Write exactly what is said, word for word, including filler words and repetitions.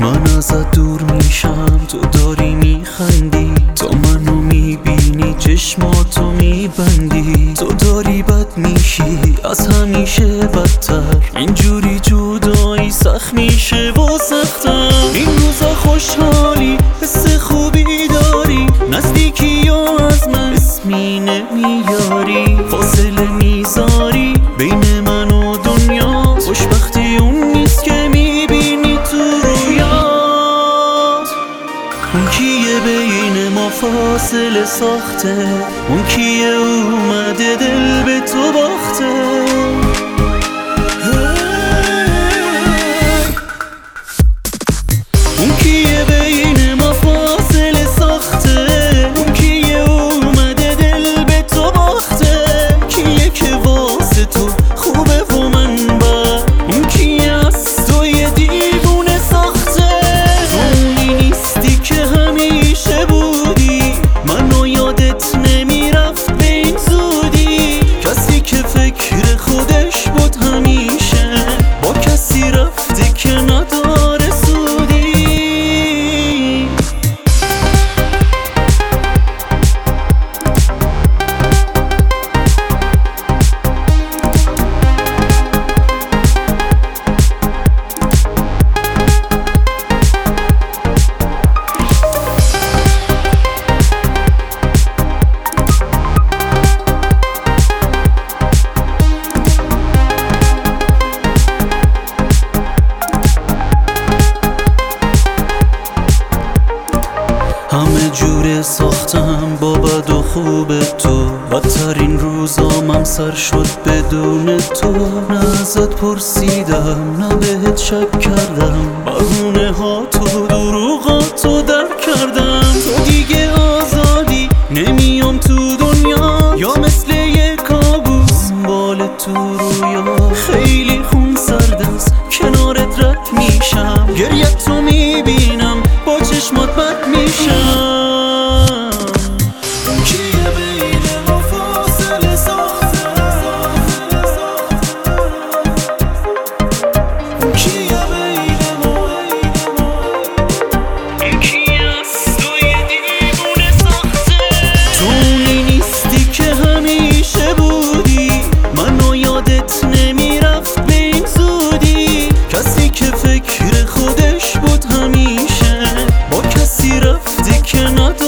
من ازت دور میشم تو داری میخندی، تو منو میبینی چشماتو میبندی، تو داری بد میشی از همیشه بدتر، اینجوری جدایی سخت میشه و سختم. این روزا خوشحالی حس خوبی داری، نزدیکی یا از من اسمی نمیاری، فاصله میذاری بین من و دنیا، خوشبختی اون نیست که میبینی تو رویات. اون کیه بین ما فاصله ساخته، اون کیه اومده دل به تو باخته. اون کیه بین ما فاصله ساخته، اون کیه اومده دل به تو باخته، کیه که واسه تو خوبه و من بد، اون کیه از تو یه دیوونه ساخته. تو اونی نیستی که همیشه بودی، منو یادت نمیرفت به این زودی، کسی که فکر خودش بود همیشه با کسی رفته که نداره سودی. همه جوره ساختم با بد و خوب تو، بدترین روزامم سر شد بدون تو. نه ازت پرسیدم نه بهت شک کردم، بهونه ها تو دروغاتو درک کردم. تو دیگه آزادی نمیام تو دنیا، یا مثل یه کابوس بال تو رویا. خیلی خون سرد است کنارت رد میشم، گریت تو میبینم با چشمات بد میشم. کیه بین ما فاصله ساخته، کیه بین ما، کیه از تو یه دیوونه ساخته. تو اونی نیستی که همیشه بودی، منو یادت نمیرفت به این زودی، کسی که فکر خودش بود همیشه با کسی رفته که نداره